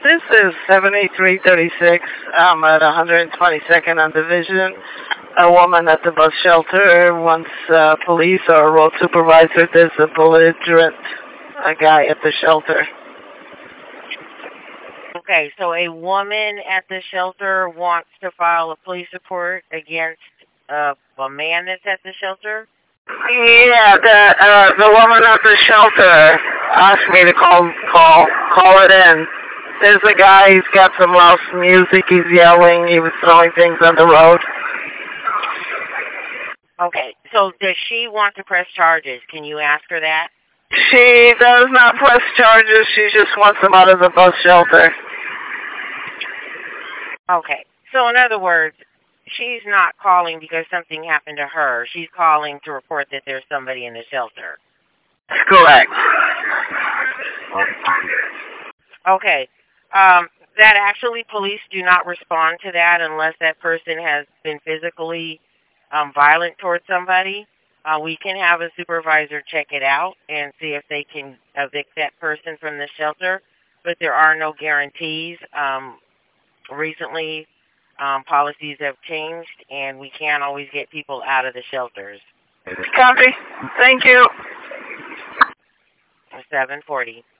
This is 7336. I'm at 122nd on Division. A woman at the bus shelter wants police or a road supervisor. There's a belligerent guy at the shelter. Okay, so a woman at the shelter wants to file a police report against a man that's at the shelter? Yeah, the woman at the shelter asked me to call it in. There's a guy, he's got some loud music, he's yelling, he was throwing things on the road. Okay, so does she want to press charges? Can you ask her that? She does not press charges, she just wants him out of the bus shelter. Okay, so in other words, she's not calling because something happened to her. She's calling to report that there's somebody in the shelter. Correct. Okay. That actually, police do not respond to that unless that person has been physically violent towards somebody. We can have a supervisor check it out and see if they can evict that person from the shelter, but there are no guarantees. Recently, policies have changed, and we can't always get people out of the shelters. Copy. Thank you. 740.